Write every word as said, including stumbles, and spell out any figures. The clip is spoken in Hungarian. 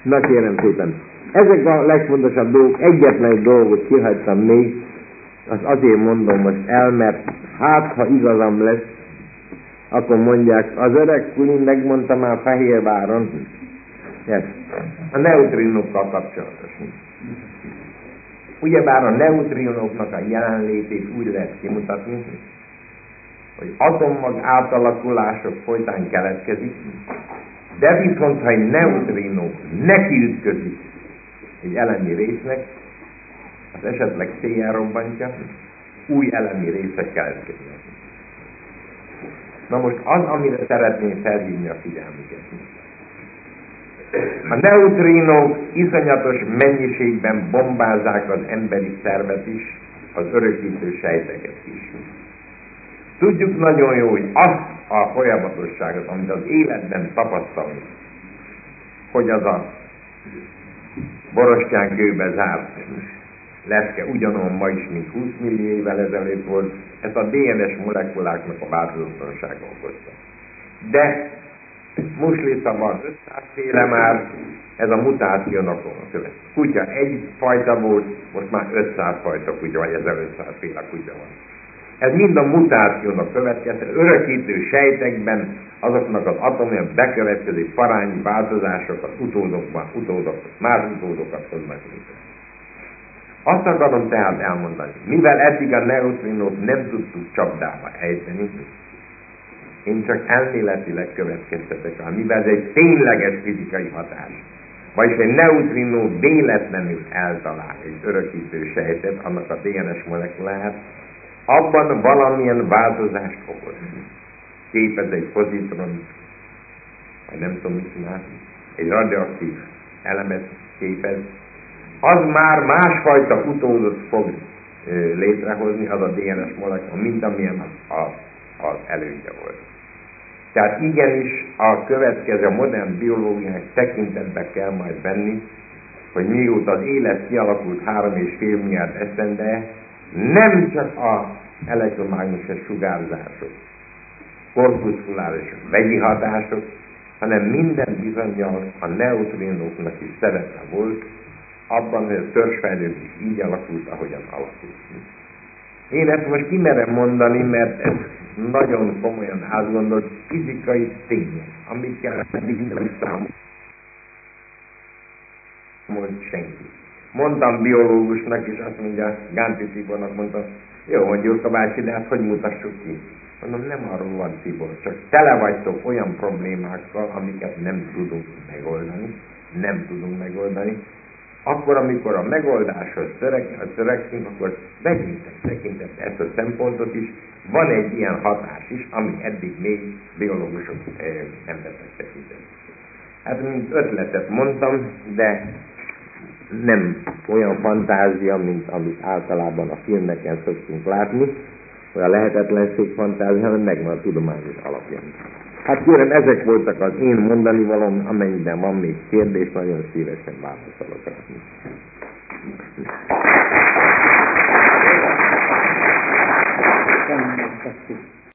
Na kérem szépen, ezek a legfontosabb dolgok, egyetlen egy dolgot kihagytam még, az azért mondom most el, mert hát ha igazam lesz, akkor mondják, az öreg Kulin megmondta már Fehérváron, ez, a neutrinokkal kapcsolatos. Ugyebár a neutrinoknak a jelenlétét úgy lehet kimutatni, hogy atommag átalakulások folytán keletkezik, de viszont ha egy neutrinó nekiütközik egy elemi résznek, az esetleg széjjel robbantja, új elemi részek keletkeznek. Na most az, amire szeretném felhívni a figyelmüket. A neutrinók iszonyatos mennyiségben bombázzák az emberi szervet is, az örökítő sejteket is. Tudjuk nagyon jó, hogy azt a folyamatosságot, amit az életben tapasztalunk, hogy az a borostyán kőbe zárt lepke ugyanolyan ma is, mint húsz millió évvel ezelőtt volt, ezt a dé en es molekuláknak a változatlansága okozta. De muslica van ötszázféle már, ez a mutációnak a követ. Kutya egy fajta volt, most már ötszáz fajta kutya, vagy ezerötszázféle kutya van. Ez mind a mutációnak következett, örökítő sejtekben azoknak az atomján bekövetkező parányi változásokat utódokban, utódok, más utódokat hoznak létre. Azt akarom tehát elmondani, mivel eddig a neutrinót nem tudtuk csapdába ejteni, én csak elméletileg következtetek el, mivel ez egy tényleges fizikai hatás. Vagyis egy neutrinó véletlenül eltalál egy örökítő sejtet, annak a dé en es molekuláját, abban valamilyen változást okoz. Képez egy pozitron, vagy nem tudom mit csinál, egy radioaktív elemet képez, az már másfajta utódot fog ö, létrehozni, az a dé en es molekula, mint amilyen az, az, az elődje volt. Tehát igenis a következő modern biológiának tekintetbe kell majd venni, hogy mióta az élet kialakult három és fél milliárd esztendeje, nem csak az elektromágneses sugárzások, korpuszkuláris vegyi hatások, hanem minden bizonnyal a neutrinóknak is szerepe volt, abban, hogy a törzsfejlődés így alakult, ahogyan alakult. Én ezt most kimerem mondani, mert ez nagyon komolyan átgondolt fizikai tények, amikkel eddig nem számolt senki. Mondtam biológusnak, és azt mondja, Gánti Tibornak mondtam, jó, hogy Gyurka bácsi, de hát hogy mutassuk ki? Mondom, nem arról van, Tibor, csak tele vagytok olyan problémákkal, amiket nem tudunk megoldani, nem tudunk megoldani. Akkor, amikor a megoldáshoz törekszünk, akkor vegyétek tekintetbe ezt a szempontot is, van egy ilyen hatás is, ami eddig még biológusok eh, nem vettek tekintetbe. Hát mint ötletet mondtam, de nem olyan fantázia, mint amit általában a filmeken szoktunk látni, olyan lehetetlenség fantázia, hanem megvan a tudományos alapján. Hát kérem, ezek voltak az én mondani valóm, amennyiben van még kérdés, nagyon szívesen válaszolok rá.